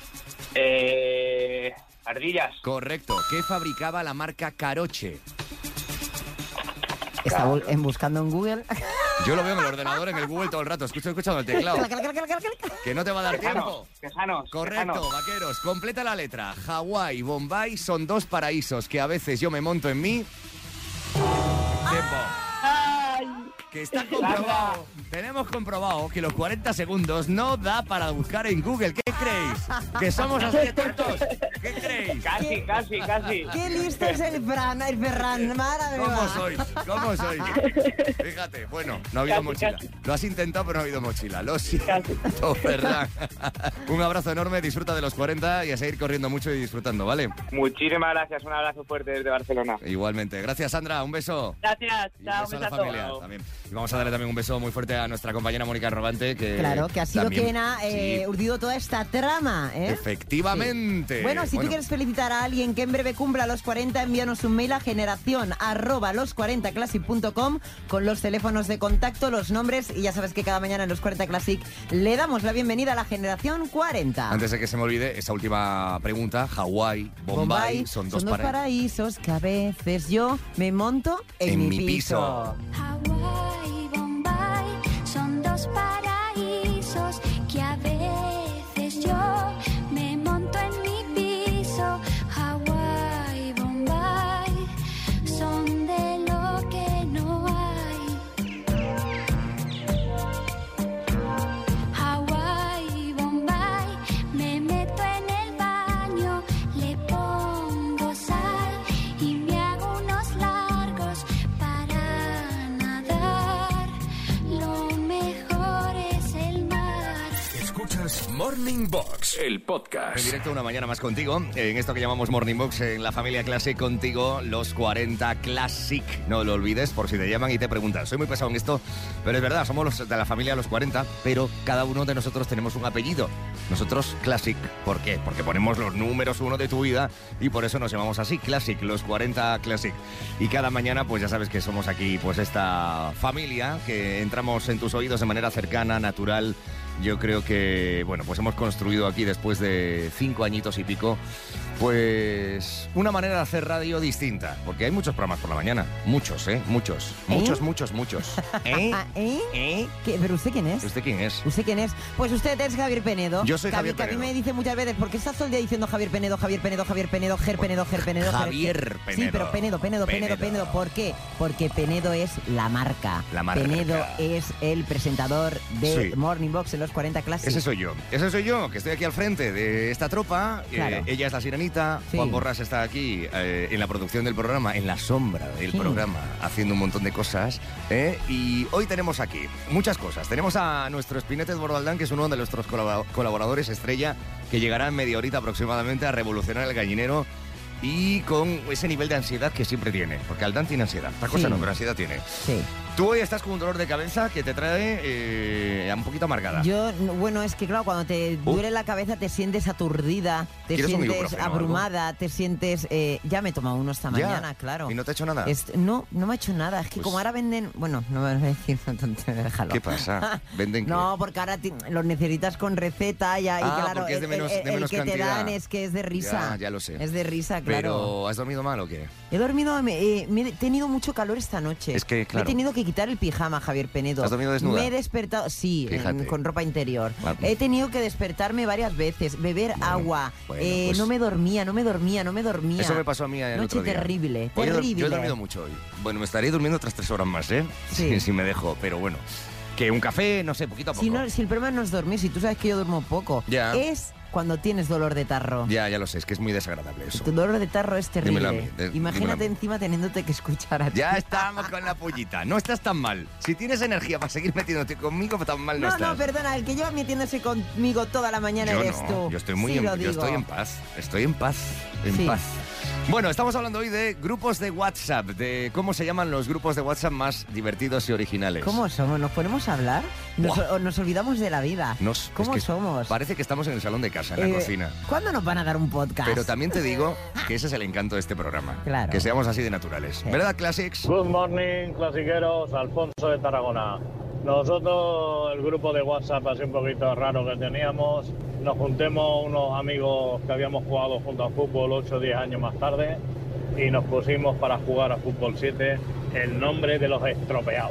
S13: Eh, ardillas.
S2: Correcto. ¿Qué fabricaba la marca Caroche?
S3: Está bu- en buscando en Google.
S2: Yo lo veo en el ordenador, en el Google todo el rato. Escucho escuchando el teclado. Que no te va a dar tiempo.
S13: Tejanos,
S2: Correcto,
S13: tejanos.
S2: vaqueros. Completa la letra. Hawái y Bombay son dos paraísos que a veces yo me monto en mí. Tiempo. Que está comprobado. Tenemos comprobado que los cuarenta segundos no da para buscar en Google. ¿Qué creéis? ¿Que somos así de tontos? ¿Qué creéis?
S13: Casi, casi, casi.
S3: Qué listo es el Fran, el Ferran, madre mía.
S2: ¿Cómo sois? ¿Cómo sois? Fíjate, bueno, no ha habido
S13: Casi,
S2: mochila.
S13: casi.
S2: Lo has intentado, pero no ha habido mochila. Lo siento, Ferran. Un abrazo enorme, disfruta de los cuarenta y a seguir corriendo mucho y disfrutando, ¿vale?
S13: Muchísimas gracias, un abrazo fuerte desde Barcelona.
S2: Igualmente. Gracias, Sandra. Un beso.
S14: Gracias,
S2: Y un
S14: chao,
S2: beso
S14: un
S2: a la
S14: besazo.
S2: familia también. Y vamos a darle también un beso muy fuerte a nuestra compañera Mónica Robante, que
S3: Claro, que ha sido
S2: también-
S3: quien ha eh,
S2: sí,
S3: urdido toda esta trama, ¿eh?
S2: efectivamente.
S3: Sí. Bueno, si tú quieres felicitar a alguien que en breve cumpla los cuarenta, envíanos un mail a generación arroba los cuarenta classic punto com con los teléfonos de contacto, los nombres, y ya sabes que cada mañana en los cuarenta Classic le damos la bienvenida a la generación cuarenta.
S2: Antes de que se me olvide, esa última pregunta, Hawái, Bombay, son dos, para-
S3: paraísos que a veces yo me monto en,
S2: En
S3: mi
S2: mi
S3: piso.
S2: piso.
S15: Hawái y Bombay son dos paraísos que a veces yo me monto en mi piso. Hawái y Bombay son de lo que no hay. Hawái y Bombay me meto en el baño, le pongo sal y me hago unos largos para nadar. Lo mejor es el mar.
S1: Escuchas Morning Box, el podcast.
S2: En directo una mañana más contigo, en esto que llamamos Morning Box, en la familia Classic contigo, los cuarenta Classic. No lo olvides por si te llaman y te preguntan. Soy muy pesado en esto, pero es verdad, somos los de la familia los cuarenta, pero cada uno de nosotros tenemos un apellido. Nosotros Classic. ¿Por qué? Porque ponemos los números uno de tu vida y por eso nos llamamos así, Classic, los cuarenta Classic. Y cada mañana, pues ya sabes que somos aquí, pues esta familia que entramos en tus oídos de manera cercana, natural. Yo creo que, bueno, pues hemos construido aquí después de cinco añitos y pico, pues una manera de hacer radio distinta, porque hay muchos programas por la mañana, muchos, ¿eh? Muchos, muchos,
S3: ¿Eh?
S2: muchos, muchos. ¿Eh?
S3: ¿Eh?
S2: ¿Eh?
S3: ¿Qué? ¿Pero usted quién es?
S2: ¿Usted quién es?
S3: ¿Usted quién es? Pues usted es Javier Penedo.
S2: Yo soy
S3: que a mí-
S2: Javier
S3: que a mí
S2: Penedo.
S3: me dice muchas veces, ¿por qué estás todo el día diciendo Javier Penedo, Javier Penedo, Javier Penedo, Ger Penedo, Ger Penedo? Ger-
S2: Javier
S3: Sí,
S2: Penedo.
S3: pero Penedo, Penedo, Penedo,
S2: Penedo.
S3: Penedo. ¿Por qué? Porque Penedo es la marca.
S2: La marca.
S3: Penedo es el presentador de
S2: Sí.
S3: Morning Box en los cuarenta Classic.
S2: Ese soy yo, ese soy yo, que estoy aquí al frente de esta tropa. Eh,
S3: Claro.
S2: ella es la Sirenita,
S3: Sí.
S2: Juan Borras está aquí eh, en la producción del programa, en la sombra del
S3: Sí.
S2: programa, haciendo un montón de cosas. ¿eh? Y hoy tenemos aquí muchas cosas. Tenemos a nuestro Espinete de Bordaldán, que es uno de nuestros colabora- colaboradores estrella, que llegará en media horita aproximadamente a revolucionar el gallinero. Y con ese nivel de ansiedad que siempre tiene, porque Aldán tiene ansiedad, otra cosa
S3: Sí.
S2: no, pero ansiedad tiene.
S3: Sí.
S2: Tú hoy estás con un dolor de cabeza que te trae eh, un poquito amargada.
S3: Yo, no, bueno, es que claro, cuando te
S2: Uh.
S3: duele la cabeza te sientes aturdida, te
S2: ¿Quieres un
S3: sientes
S2: ibuprofeno o algo?
S3: abrumada, te sientes... eh, ya me he tomado uno esta
S2: Ya.
S3: mañana, claro.
S2: ¿Y no te ha hecho nada?
S3: Es- no, no me ha hecho nada. Es que
S2: Pues-
S3: como ahora venden... Bueno, no me vas a decir, déjalo.
S2: ¿Qué pasa? ¿Venden qué?
S3: No, porque ahora ti- los necesitas con receta ya, y
S2: Ah,
S3: claro,
S2: porque es de
S3: el-
S2: menos-
S3: el,
S2: de
S3: el
S2: menos
S3: que te
S2: cantidad.
S3: dan es que es de risa.
S2: Ya, ya lo sé.
S3: Es de risa, claro.
S2: Pero, ¿has dormido mal o qué?
S3: He dormido, me, eh, me he tenido mucho calor esta noche.
S2: Es que, claro.
S3: Me he tenido que quitar el pijama, Javier Penedo.
S2: ¿Has dormido desnuda?
S3: Me he despertado, sí,
S2: Fíjate.
S3: en- con ropa interior.
S2: Vale.
S3: He tenido que despertarme varias veces, beber agua.
S2: bueno,
S3: eh,
S2: pues-
S3: no me dormía, no me dormía, no me dormía.
S2: Eso me pasó a mí el
S3: Noche
S2: otro día.
S3: terrible,
S2: Hoy he dor-
S3: terrible.
S2: Yo he dormido mucho hoy. Bueno, me estaré durmiendo otras tres horas más, ¿eh?
S3: Sí.
S2: Si, si me dejo, pero bueno. Que un café, no sé, poquito a poco.
S3: Si, no, si el problema no es dormir, si tú sabes que yo duermo poco,
S2: Ya.
S3: es cuando tienes dolor de tarro.
S2: Ya, ya lo sé, es que es muy desagradable eso.
S3: Tu dolor de tarro es terrible.
S2: Dímelo a mí, de- dímelo a
S3: Imagínate
S2: mí.
S3: encima teniéndote que escuchar a ti.
S2: Ya estamos con la pollita. No estás tan mal. Si tienes energía para seguir metiéndote conmigo, tan mal no,
S3: No,
S2: estás.
S3: no, perdona, el que lleva metiéndose conmigo toda la mañana
S2: Yo
S3: eres
S2: no,
S3: tú.
S2: yo estoy muy
S3: Sí,
S2: en,
S3: lo
S2: yo
S3: digo.
S2: estoy en paz, estoy en paz, en
S3: Sí.
S2: paz. Bueno, estamos hablando hoy de grupos de WhatsApp, de cómo se llaman los grupos de WhatsApp más divertidos y originales.
S3: ¿Cómo somos? ¿Nos ponemos a hablar? ¿Nos,
S2: Buah.
S3: o nos olvidamos de la vida?
S2: Nos-
S3: ¿Cómo
S2: es que
S3: somos?
S2: Parece que estamos en el salón de casa, en la
S3: Eh,
S2: cocina.
S3: ¿Cuándo nos van a dar un podcast?
S2: Pero también te digo que ese es el encanto de este programa.
S3: Claro.
S2: Que seamos así de naturales. ¿Verdad, Classics?
S16: Good morning, clasiqueros. Alfonso de Tarragona. Nosotros, el grupo de WhatsApp así un poquito raro que teníamos, nos juntemos unos amigos que habíamos jugado junto a fútbol ocho o diez años más tarde y nos pusimos para jugar a fútbol siete el nombre de los estropeados.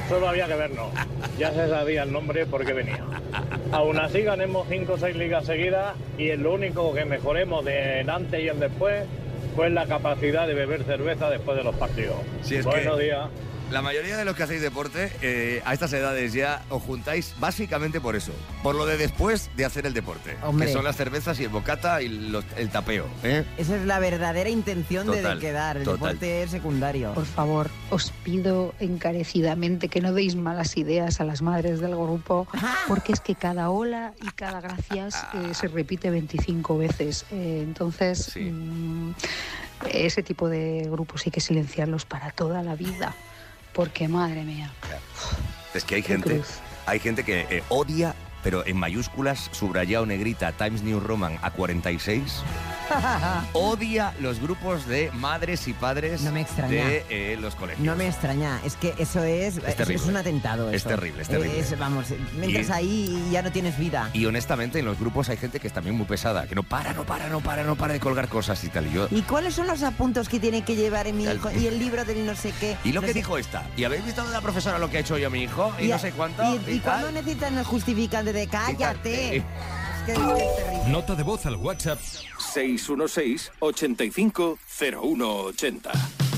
S16: Solo había que vernos. Ya se sabía el nombre porque venía. Aún así ganemos cinco o seis ligas seguidas y lo único que mejoremos de en antes y en después fue la capacidad de beber cerveza después de los partidos.
S2: Si es
S16: Buenos
S2: que
S16: días.
S2: La mayoría de los que hacéis deporte, eh, a estas edades ya os juntáis básicamente por eso. Por lo de después de hacer el deporte.
S3: Hombre.
S2: Que son las cervezas y el bocata y los- el tapeo. ¿eh?
S3: Esa es la verdadera intención de-
S2: Total,
S3: de quedar. El
S2: total.
S3: deporte es secundario.
S17: Por favor, os pido encarecidamente que no deis malas ideas a las madres del grupo, porque es que cada hola y cada gracias eh, se repite veinticinco veces. Eh, entonces, mm, ese tipo de grupos hay que silenciarlos para toda la vida, porque madre mía.
S2: Es que hay
S17: Qué
S2: gente,
S17: cruz.
S2: hay gente que eh, odia, pero en mayúsculas, subrayado negrita, Times New Roman a cuarenta y seis. Odia los grupos de madres y padres
S3: No me extraña.
S2: de eh, los colegios.
S3: No me extraña, es que eso es, es,
S2: terrible.
S3: es un atentado.
S2: Es
S3: eso.
S2: terrible, es terrible.
S3: Es, vamos, entras
S2: Y-
S3: ahí y ya no tienes vida.
S2: Y honestamente, en los grupos hay gente que es también muy pesada, que no para, no para, no para, no para de colgar cosas y tal. Y yo,
S3: ¿Y cuáles son los apuntos que tiene que llevar en mi
S2: Tal-
S3: hijo? Y el libro del no sé qué.
S2: ¿Y lo
S3: no
S2: que
S3: sé-
S2: dijo esta? ¿Y habéis visto la profesora lo que ha hecho yo a mi hijo? Y, no
S3: a-
S2: sé cuánto.
S3: Y, y
S2: tal.
S3: cuando necesitan el justificante de cállate. Es que es terrible.
S1: Nota de voz al WhatsApp seis uno seis, ochenta y cinco, cero uno ochenta.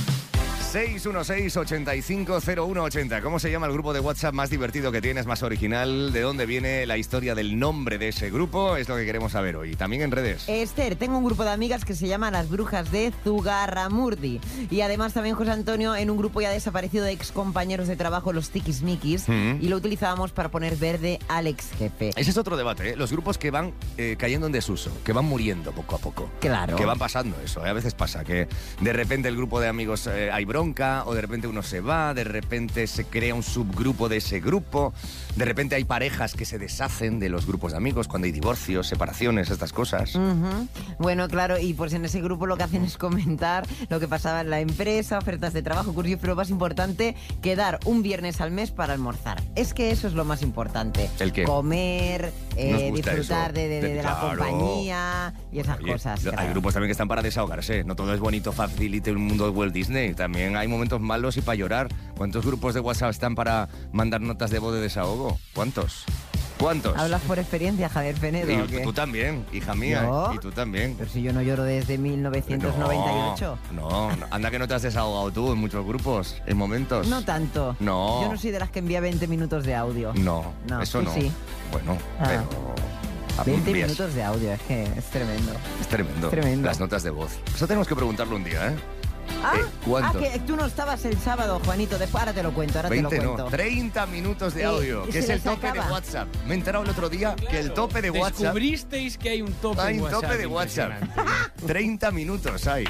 S2: seis uno seis, ochenta y cinco, cero uno ochenta. ¿Cómo se llama el grupo de WhatsApp más divertido que tienes, más original? ¿De dónde viene la historia del nombre de ese grupo? Es lo que queremos saber hoy. También en redes.
S3: Esther, tengo un grupo de amigas que se llama Las Brujas de Zugarramurdi. Y además también José Antonio en un grupo ya desaparecido de ex compañeros de trabajo, los Tiquismiquis.
S2: Mm.
S3: Y lo utilizábamos para poner verde al ex jefe.
S2: Ese es otro debate, ¿eh? Los grupos que van eh, cayendo en desuso, que van muriendo poco a poco.
S3: Claro.
S2: Que van pasando eso, ¿eh? A veces pasa que de repente el grupo de amigos eh, hay bronca, o de repente uno se va, de repente se crea un subgrupo de ese grupo, de repente hay parejas que se deshacen de los grupos de amigos cuando hay divorcios, separaciones, estas cosas.
S3: Ujú. Bueno, claro, y pues en ese grupo lo que hacen es comentar lo que pasaba en la empresa, ofertas de trabajo, cursos, pero lo más importante, quedar un viernes al mes para almorzar. Es que eso es lo más importante.
S2: ¿El qué?
S3: Comer, eh,
S2: Nos gusta
S3: disfrutar
S2: eso.
S3: de, de- de la
S2: Claro.
S3: compañía y esas
S2: Oye,
S3: cosas.
S2: Hay
S3: claro.
S2: grupos también que están para desahogarse. No todo es bonito, fácil y un mundo de Walt Disney. También hay momentos malos y para llorar. ¿Cuántos grupos de WhatsApp están para mandar notas de voz de desahogo? ¿Cuántos? ¿Cuántos?
S3: ¿Hablas por experiencia, Javier Penedo?
S2: Y
S3: o qué?
S2: tú también, hija mía.
S3: ¿Yo?
S2: Y tú también.
S3: Pero si yo no lloro desde mil novecientos noventa y ocho.
S2: No, no, anda que no te has desahogado tú en muchos grupos, en momentos.
S3: No tanto.
S2: No.
S3: Yo no soy de las que envía veinte minutos de audio.
S2: No,
S3: No,
S2: eso
S3: tú
S2: no.
S3: sí.
S2: Bueno,
S3: Ah.
S2: pero...
S3: veinte
S2: envías-
S3: minutos de audio, es que es tremendo.
S2: Es tremendo.
S3: Es tremendo.
S2: Las notas de voz. Eso tenemos que preguntarlo un día, ¿eh?
S3: Ah,
S2: Eh, ¿cuántos?
S3: ah, que tú no estabas el sábado, Juanito. Después ahora te lo cuento, ahora
S2: veinte
S3: te lo
S2: no,
S3: cuento.
S2: treinta minutos de
S3: Eh,
S2: audio,
S3: y
S2: que
S3: se
S2: es el
S3: les
S2: tope
S3: acaba.
S2: de WhatsApp. Me he enterado el otro día que el tope de WhatsApp...
S5: Descubristeis que hay un tope
S2: Hay
S5: en
S2: un
S5: WhatsApp
S2: tope de WhatsApp. treinta minutos hay.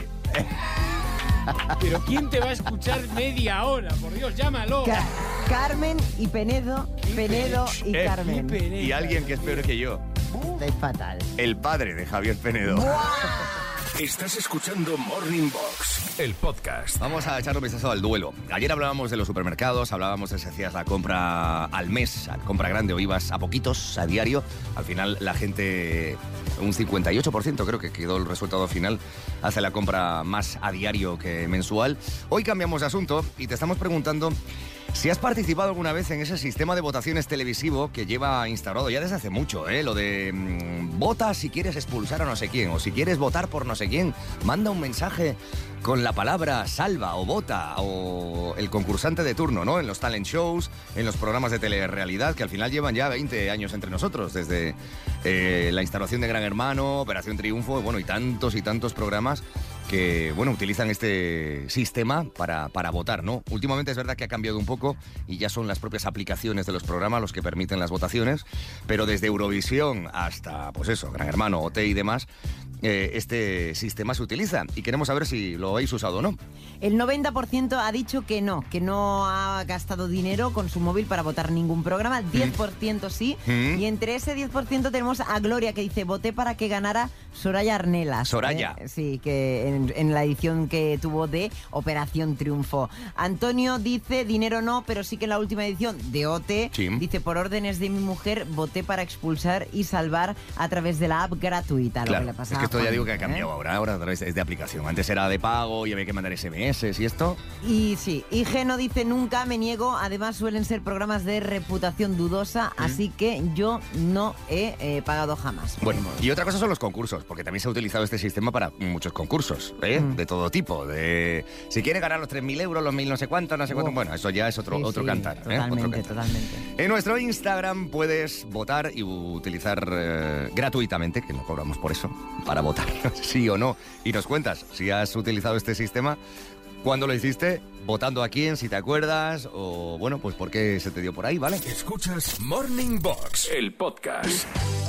S5: Pero ¿quién te va a escuchar media hora? Por Dios, llámalo.
S3: Ca- Carmen y Penedo, Penedo y
S2: Eh,
S3: Carmen.
S2: Y alguien que es peor que yo.
S3: Es fatal.
S2: El padre de Javier Penedo.
S1: Estás escuchando Morning Box, el podcast.
S2: Vamos a echar un vistazo al duelo. Ayer hablábamos de los supermercados, hablábamos de si hacías la compra al mes, la compra grande o ibas a poquitos, a diario. Al final la gente, un cincuenta y ocho por ciento creo que quedó el resultado final, hace la compra más a diario que mensual. Hoy cambiamos de asunto y te estamos preguntando si has participado alguna vez en ese sistema de votaciones televisivo que lleva instaurado ya desde hace mucho, ¿eh? Lo de mm, vota si quieres expulsar a no sé quién, o si quieres votar por no sé quién, manda un mensaje con la palabra salva o vota, o el concursante de turno, ¿no? En los talent shows, en los programas de telerrealidad, que al final llevan ya veinte años entre nosotros, desde eh, la instalación de Gran Hermano, Operación Triunfo, bueno, y tantos y tantos programas que, bueno, utilizan este sistema para, para votar, ¿no? Últimamente es verdad que ha cambiado un poco y ya son las propias aplicaciones de los programas los que permiten las votaciones, pero desde Eurovisión hasta, pues eso, Gran Hermano, O T y demás, eh, este sistema se utiliza y queremos saber si lo habéis usado o no.
S3: El noventa por ciento ha dicho que no, que no ha gastado dinero con su móvil para votar ningún programa, diez por ciento sí,
S2: Mm.
S3: y entre ese diez por ciento tenemos a Gloria que dice, voté para que ganara Soraya Arnelas.
S2: Soraya.
S3: ¿eh? Sí, que en, en la edición que tuvo de Operación Triunfo. Antonio dice, dinero no, pero sí que en la última edición de O T,
S2: Sí.
S3: dice, por órdenes de mi mujer, voté para expulsar y salvar a través de la app gratuita.
S2: Claro,
S3: lo que le
S2: es
S3: pasaba
S2: esto ya
S3: Juan,
S2: digo que ha
S3: ¿eh?
S2: cambiado ahora, ahora a través- es de aplicación. Antes era de pago y había que mandar ese eme ese y esto.
S3: Y sí, y Geno dice nunca me niego, además suelen ser programas de reputación dudosa, así que yo no he eh, pagado jamás.
S2: Bueno, y otra cosa son los concursos, porque también se ha utilizado este sistema para muchos concursos, ¿eh?
S3: Mm.
S2: De todo tipo. De si quiere ganar los tres mil euros, los mil no sé cuánto, no sé cuánto.
S3: Uf.
S2: Bueno, eso ya es otro,
S3: Sí,
S2: otro
S3: sí,
S2: cantar. ¿eh?
S3: Totalmente,
S2: Otro cantar.
S3: totalmente.
S2: En nuestro Instagram puedes votar y utilizar eh, gratuitamente, que no cobramos por eso, para votar, sí o no. Y nos cuentas si has utilizado este sistema, cuándo lo hiciste, votando a quién, si te acuerdas, o bueno, pues por qué se te dio por ahí, ¿vale?
S1: Escuchas Morning Box, el podcast.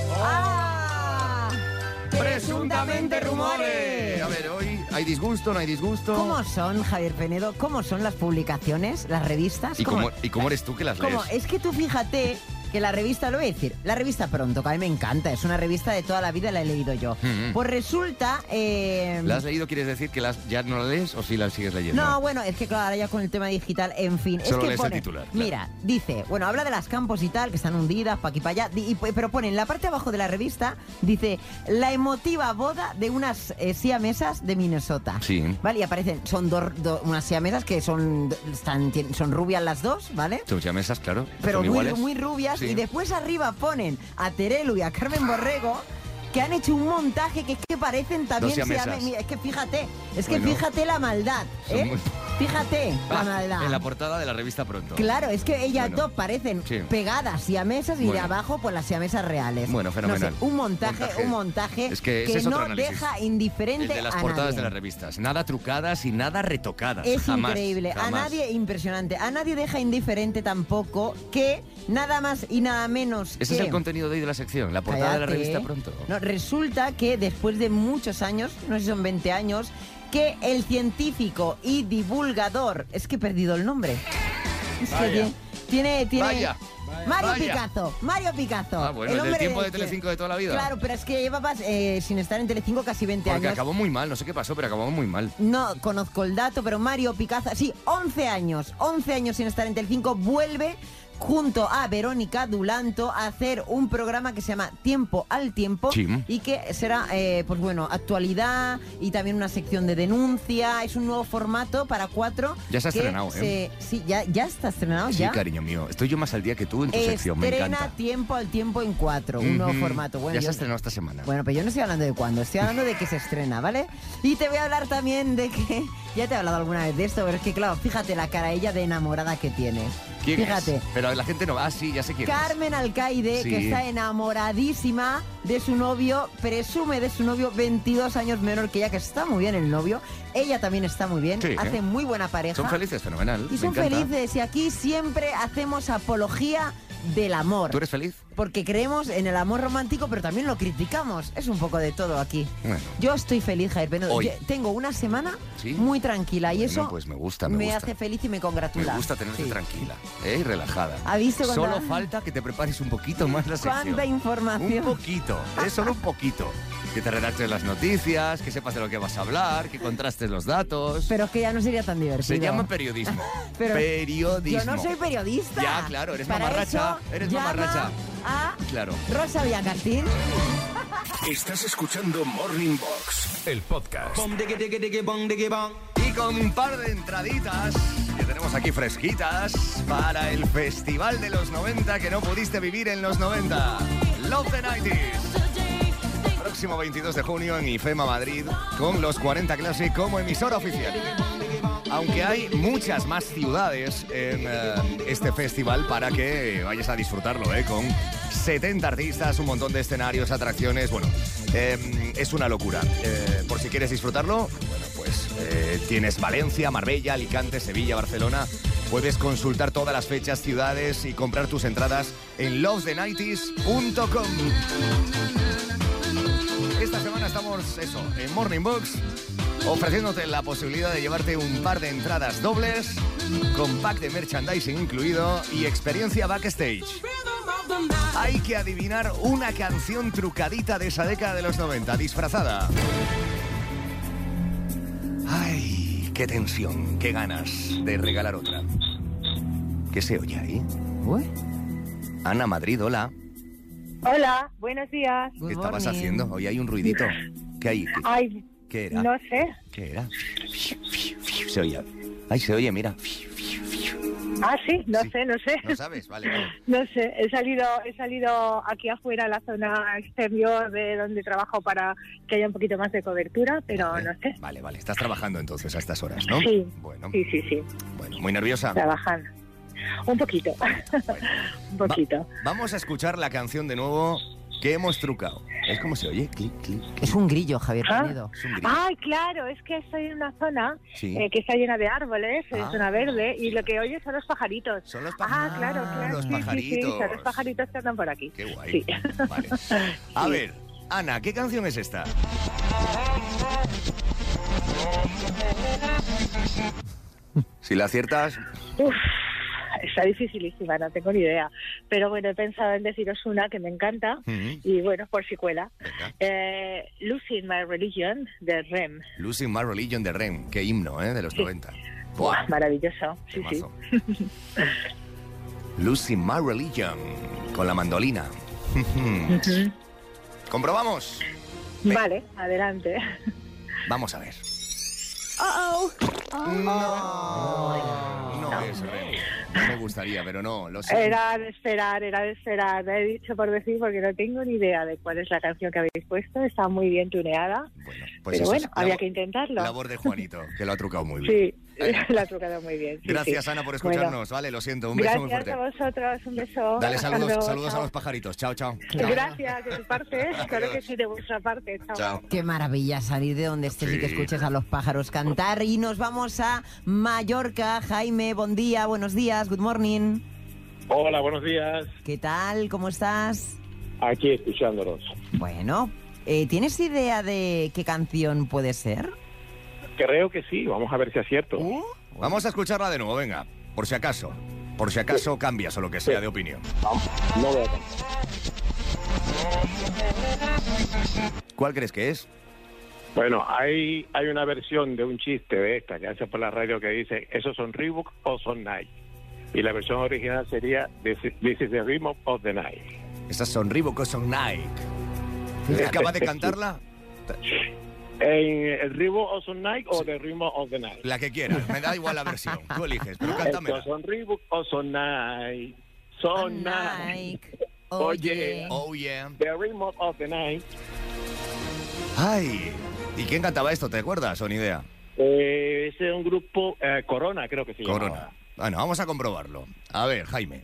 S3: ¡Ah!
S2: Presuntamente rumores. A ver, hoy hay disgusto, no hay disgusto.
S3: ¿Cómo son, Javier Penedo? ¿Cómo son las publicaciones, las revistas?
S2: ¿Y cómo, ¿Y cómo eres tú que las lees?
S3: ¿Cómo? Es que tú fíjate que la revista, lo voy a decir, la revista Pronto, que a mí me encanta, es una revista de toda la vida, la he leído yo.
S2: Mm-hmm.
S3: Pues resulta... Eh,
S2: ¿La has leído? ¿Quieres decir que las, ya no la lees o si la sigues leyendo?
S3: No, bueno, es que claro, ahora ya con el tema digital, en fin.
S2: Solo
S3: es que
S2: lees el
S3: pone,
S2: titular, claro.
S3: Mira, dice, bueno, habla de las campos y tal, que están hundidas, pa' aquí, pa' allá, di- y, pero pone en la parte de abajo de la revista, dice, la emotiva boda de unas eh, siamesas de Minnesota.
S2: Sí.
S3: ¿Vale? Y aparecen, son dos, do- unas siamesas que son, están, tien- son rubias las dos, ¿vale?
S2: Son siamesas, claro.
S3: Pero
S2: son
S3: muy,
S2: iguales.
S3: muy rubias,
S2: Sí.
S3: y después arriba ponen a Terelu y a Carmen Borrego, que han hecho un montaje que es que parecen también...
S2: Dos siamesas.
S3: siame- mira, es que fíjate, es que
S2: Bueno.
S3: fíjate la maldad,
S2: Son
S3: ¿eh?
S2: muy-
S3: Fíjate la
S2: Ah,
S3: maldad.
S2: en la portada de la revista Pronto.
S3: Claro, es que ellas
S2: Bueno.
S3: dos parecen
S2: Sí.
S3: pegadas siamesas y de
S2: Bueno.
S3: abajo pues las siamesas reales.
S2: Bueno, fenomenal.
S3: No sé, un montaje,
S2: Montaje.
S3: un montaje
S2: Es que ese es otro
S3: no
S2: análisis.
S3: deja indiferente
S2: El de las
S3: a
S2: portadas
S3: nadie.
S2: de las revistas. Nada trucadas y nada retocadas.
S3: Es
S2: Jamás,
S3: increíble, a
S2: jamás.
S3: nadie impresionante, a nadie deja indiferente tampoco que nada más y nada menos
S2: Ese
S3: que...
S2: es el contenido de hoy de la sección, la portada de la
S3: Cállate.
S2: revista Pronto.
S3: No, resulta que después de muchos años, no sé si son veinte años, que el científico y divulgador, es que he perdido el nombre. Es que
S2: Vaya.
S3: tiene, tiene, tiene-
S2: Vaya.
S3: Mario
S2: Vaya.
S3: Picazo, Mario Picazo.
S2: Ah, bueno, el del
S3: hombre
S2: tiempo de
S3: que-
S2: Telecinco de toda la vida.
S3: Claro, pero es que llevaba eh, sin estar en Telecinco casi veinte
S2: Porque
S3: años.
S2: acabó muy mal, no sé qué pasó, pero acabó muy mal.
S3: No conozco el dato, pero Mario Picazo, sí, once años, once años sin estar en Telecinco, vuelve junto a Verónica Dulanto a hacer un programa que se llama Tiempo al Tiempo
S2: Sí.
S3: y que será, eh, pues bueno, actualidad y también una sección de denuncia. Es un nuevo formato para cuatro.
S2: Ya se ha
S3: que
S2: estrenado, ¿eh?
S3: se- Sí, ya, ya está estrenado,
S2: Sí,
S3: ya.
S2: cariño mío. Estoy yo más al día que tú en tu sección, me
S3: Estrena
S2: encanta.
S3: Tiempo al Tiempo en cuatro, un nuevo
S2: Ujú.
S3: formato. Bueno,
S2: ya se
S3: yo-
S2: ha estrenado esta semana.
S3: bueno, pero yo no estoy hablando de cuándo, estoy hablando de que se estrena, ¿vale? Y te voy a hablar también de que... Ya te he hablado alguna vez de esto, pero es que, claro, fíjate la cara ella de enamorada que tiene.
S2: ¿Quién
S3: Fíjate.
S2: es? Pero la gente no va. Ah, sí, ya sé quién es.
S3: Carmen Alcaide,
S2: Sí.
S3: que está enamoradísima de su novio, presume de su novio veintidós años menor que ella, que está muy bien el novio. Ella también está muy bien,
S2: Sí.
S3: hace muy buena pareja.
S2: Son felices, fenomenal.
S3: Y
S2: me
S3: son
S2: encanta.
S3: felices, y aquí siempre hacemos apología del amor.
S2: ¿Tú eres feliz?
S3: Porque creemos en el amor romántico, pero también lo criticamos. Es un poco de todo aquí.
S2: Bueno.
S3: Yo estoy feliz, Javier Penedo.
S2: Hoy.
S3: Yo tengo una semana
S2: Sí.
S3: muy tranquila y
S2: Bueno,
S3: eso
S2: pues me gusta, me gusta.
S3: hace feliz y me congratula.
S2: Me gusta tenerte
S3: Sí.
S2: tranquila, ¿eh? Y relajada.
S3: ¿Ha visto cuánta-
S2: Solo falta que te prepares un poquito más la sección.
S3: Cuánta información.
S2: Un poquito, es solo un poquito. Que te redactes las noticias, que sepas de lo que vas a hablar, que contrastes los datos.
S3: Pero es que ya no sería tan divertido.
S2: Se llama periodismo.
S3: Pero
S2: periodismo.
S3: Yo no soy periodista.
S2: Ya, claro, eres
S3: Para
S2: mamarracha.
S3: eso,
S2: Eres
S3: llama
S2: mamarracha.
S3: A
S2: Claro.
S3: Rosa Villacastín.
S1: Estás escuchando Morning Box, el podcast.
S2: Y con un par de entraditas que tenemos aquí fresquitas para el Festival de los noventa que no pudiste vivir en los noventa. Love the nineties. Próximo veintidós de junio en IFEMA Madrid con los cuarenta Classic como emisora oficial. Aunque hay muchas más ciudades en eh, este festival para que vayas a disfrutarlo, ¿eh? Con setenta artistas, un montón de escenarios, atracciones, bueno, eh, es una locura. Eh, por si quieres disfrutarlo, bueno, pues eh, tienes Valencia, Marbella, Alicante, Sevilla, Barcelona. Puedes consultar todas las fechas, ciudades y comprar tus entradas en love the nineties punto com. Esta semana estamos, eso, en Morning Box, ofreciéndote la posibilidad de llevarte un par de entradas dobles, con pack de merchandising incluido y experiencia backstage. Hay que adivinar una canción trucadita de esa década de los noventa, disfrazada. Ay, qué tensión, qué ganas de regalar otra. ¿Qué se oye ahí? Ana Madrid, hola.
S18: Hola, buenos días.
S2: ¿Qué estabas haciendo? Hoy hay un ruidito. ¿Qué hay? ¿Qué,
S18: Ay,
S2: ¿Qué era?
S18: no sé.
S2: ¿Qué era? Se oye. Ay, se oye, mira.
S18: Ah, sí, no
S2: Sí.
S18: sé, no sé.
S2: ¿No sabes? Vale, vale.
S18: No sé, he salido, he salido aquí afuera a la zona exterior de donde trabajo para que haya un poquito más de cobertura, pero
S2: Vale.
S18: no sé.
S2: Vale, vale. Estás trabajando entonces a estas horas, ¿no?
S18: Sí,
S2: Bueno,
S18: sí, sí, sí,
S2: bueno, muy nerviosa.
S18: trabajando. Un poquito, un poquito.
S2: Vamos a escuchar la canción de nuevo que hemos trucado. ¿Es como se oye? Clic, clic.
S3: Es un grillo, Javier
S18: ¿Ah?
S3: Penedo.
S2: Es un grito.
S18: Ay, claro, es que estoy en una zona
S2: Sí.
S18: eh, que está llena de árboles, es
S2: Ah,
S18: zona verde, y lo que oyes son los pajaritos.
S2: Son los
S18: Ah, claro, claro.
S2: los
S18: sí, sí, sí,
S2: pajaritos.
S18: son los pajaritos que andan por aquí.
S2: Qué guay.
S18: Sí.
S2: Vale. A
S18: Sí.
S2: ver, Ana, ¿qué canción es esta? Si la aciertas,
S18: Uf, está dificilísima, no tengo ni idea. Pero bueno, he pensado en deciros una que me encanta,
S2: Ujú.
S18: y bueno, por si cuela.
S2: Venga.
S18: Eh, Losing My Religion, de R E M.
S2: Losing My Religion de R E M. Qué himno, ¿eh? De los
S18: Sí.
S2: noventa.
S18: Buah, maravilloso. Sí, sí.
S2: Temazo. Losing My Religion. Con la mandolina.
S18: Ujú.
S2: ¿Comprobamos?
S18: Vale, adelante.
S2: Vamos a ver.
S18: Oh,
S2: No, no es R E M. No me gustaría, pero no. Lo sé.
S18: Era de esperar, era de esperar. He dicho por decir porque no tengo ni idea de cuál es la canción que habéis puesto. Está muy bien tuneada.
S2: Pues
S18: pero
S2: eso
S18: bueno,
S2: es
S18: había
S2: labor-
S18: que intentarlo.
S2: Labor de Juanito, que lo ha trucado muy bien.
S18: Sí, la ha trucado muy bien. sí,
S2: Gracias,
S18: sí.
S2: Ana, por
S18: Bueno,
S2: escucharnos. Vale, lo siento. Un beso muy
S18: gracias
S2: fuerte.
S18: a vosotros, un beso.
S2: Dale
S18: Hasta
S2: saludos,
S18: luego,
S2: saludos a
S18: chao.
S2: los pajaritos. Chao, chao.
S18: Gracias, de tu parte. Claro que sí, de vuestra parte. Chao.
S2: Chao.
S3: Qué maravilla salir de donde estés y que
S2: Sí.
S3: escuches a los pájaros cantar. Y nos vamos a Mallorca. Jaime, buen día, buenos días, good morning.
S19: Hola, buenos días.
S3: ¿Qué tal? ¿Cómo estás?
S19: Aquí escuchándolos.
S3: Bueno, eh, ¿tienes idea de qué canción puede ser?
S19: Creo que sí, vamos a ver si acierto.
S2: Vamos a escucharla de nuevo, venga. Por si acaso. Por si acaso cambias o lo que sea de opinión.
S19: No veo tanto.
S2: ¿Cuál crees que es?
S19: Bueno, hay, hay una versión de un chiste de esta que hace por la radio que dice, ¿esos son Reebok o son Nike? Y la versión original sería, This is, this is the Rhythm of the Night.
S2: Esas son Reebok o son Nike. ¿Eres capaz de cantarla?
S19: ¿En el Reebok o son Nike o The Rhythm of the Night?
S2: La que quieras, me da igual la versión. Tú eliges, pero cántamela.
S19: ¿Estos son Reebok o son Nike? Son Nike. Oye,
S2: Oh, yeah.
S19: The Rhythm of the Night.
S2: Ay, ¿y quién cantaba esto? ¿Te acuerdas o ni idea?
S19: Eh, ese es un grupo, eh, Corona creo que se llama.
S2: Corona. Bueno, vamos a comprobarlo. A ver, Jaime.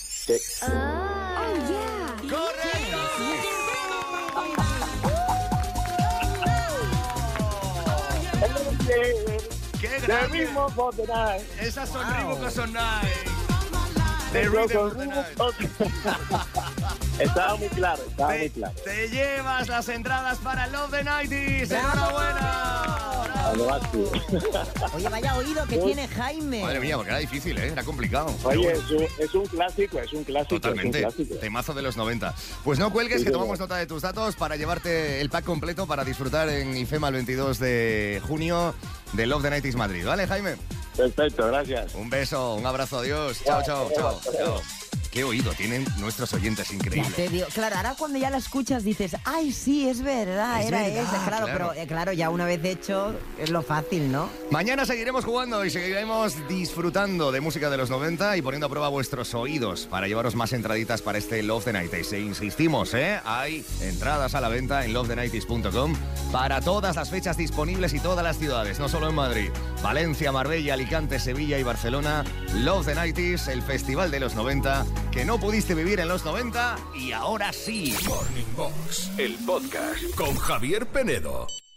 S2: ¡Qué grande! Esas son Reebok o son Nike. The Rhythm of the Night.
S19: Estaba muy claro, estaba
S2: Te,
S19: muy claro.
S2: te llevas las entradas para Love the nineties. ¡Enhorabuena!
S3: Oye, vaya oído que tiene Jaime.
S2: Madre mía, porque era difícil, ¿eh? Era complicado.
S19: Oye,
S2: Pero bueno,
S19: es un, es un clásico, es un clásico.
S2: totalmente.
S19: Es un clásico.
S2: Temazo de los noventa. Pues no cuelgues,
S19: Sí,
S2: que
S19: señor.
S2: tomamos nota de tus datos para llevarte el pack completo para disfrutar en IFEMA el veintidós de junio de Love the nineties Madrid. ¿Vale, Jaime?
S19: Perfecto, gracias.
S2: Un beso, un abrazo, adiós. Chao, chao, chao. chao. Qué oído tienen nuestros oyentes,
S3: Ya
S2: increíble.
S3: te digo, claro, ahora cuando ya la escuchas dices, ay, sí, es verdad,
S2: Es
S3: era
S2: verdad,
S3: esa, claro,
S2: claro.
S3: pero eh, claro, ya una vez hecho es lo fácil, ¿no?
S2: Mañana seguiremos jugando y seguiremos disfrutando de música de los noventa y poniendo a prueba vuestros oídos para llevaros más entraditas para este Love the nineties. E insistimos, ¿eh? Hay entradas a la venta en love the nineties punto com para todas las fechas disponibles y todas las ciudades, no solo en Madrid. Valencia, Marbella, Alicante, Sevilla y Barcelona. Love the nineties, el festival de los noventa que no pudiste vivir en los noventa y ahora sí.
S1: Morning Box, el podcast con Javier Penedo.